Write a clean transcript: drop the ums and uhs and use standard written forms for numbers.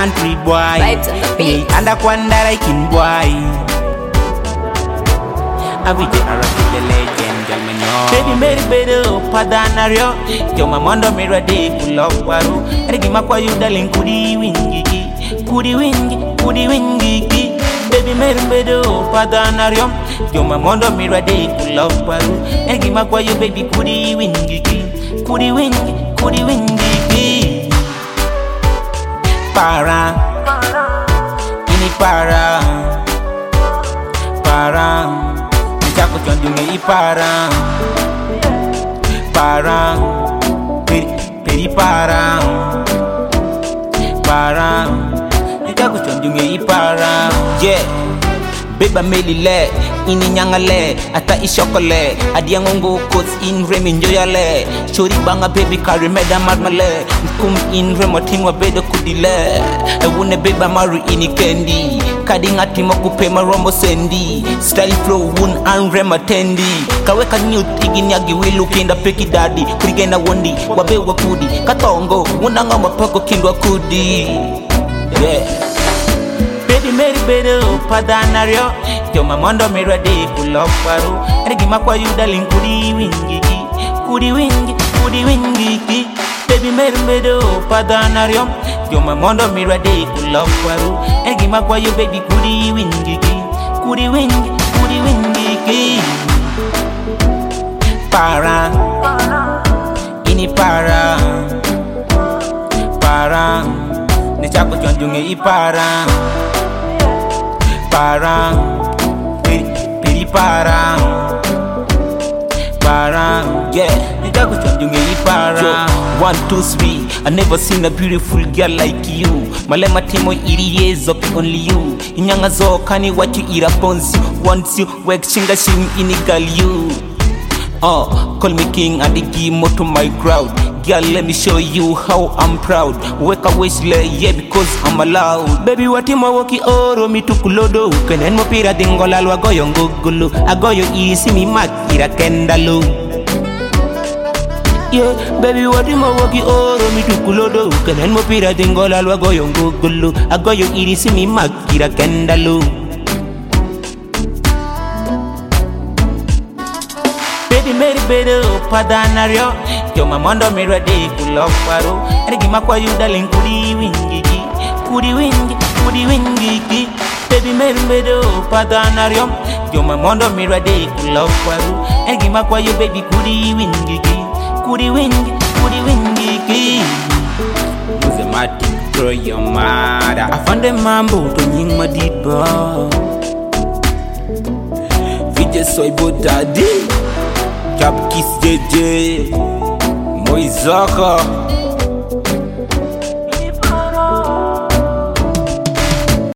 country boy. Vibes on the beat. Anda kwandara ikin boy. Avije arati the legend galmenyo. Baby Mary bedo padanario. Yo mamondo mira de pull up waru. Erigi makwa you darling kudi wingi. Kudi wingi. Baby Mary bedo padanario. Yo mamondo mira de pull up waru. Erigi makwa you baby kudi wingi. Kudi wingi. Para. Ini para. Chako chondunge ipara peri para chako chondunge ipara. Yeah, beba melile ini nyangale ata ishokole adiangongo coats in remi njoyale shori banga baby carry meda marmale kum in remotingwa bedo kudile ewune beba maru ini kendi kadinga timo kupe marombo sendi style flow wun an rematendi kaweka nyut iginyagi wilu kinda peki daddy kurigena wondi wabewa kudi katongo wunanga mapako kindwa kudi. Yeah, Baby Mary bedo padanario. Yo mamondo mira de pull up waru. Erigi makwa you darling kudi wingi. Baby Mary bedo padanario. Yo mamondo mira de pull up waru. Erigi makwa you baby kudi wingi. Para. Ini para. Ni chako chondunge ipara. Peri para, yeah, you got to chondunge ipara. 1, 2, 3, I never seen a beautiful girl like you. Malema timo iri years up only you. Inyanga zo kani what you eat upons you. Once you work chinga shim inigal you. Call me king and the give more to my crowd. Girl, let me show you how I'm proud. Wake up waistline, yeah, because I'm allowed. Baby, what you waki oro mi tukulodo. Kenen mo pira dingola lo agoyo ngogolo. Agoyo isi mi makira kendalo. Yeah, baby, what you waki oro mi tukulodo. Kenen mo pira dingola lo agoyo ngogolo. Agoyo isi mi makira kendalo. Baby Mary bedo padanario. Yo mamondo mira de pull up waru. Erigi makwa you darling kudi wingi. Baby Mary bedo padanario. Yo mamondo mira de pull up waru. Erigi makwa you baby kudi wingi. Muzemati throw your mother. Afande mambo to nying madiba. Vije soy botadi. Cap kiss JJ Moizaka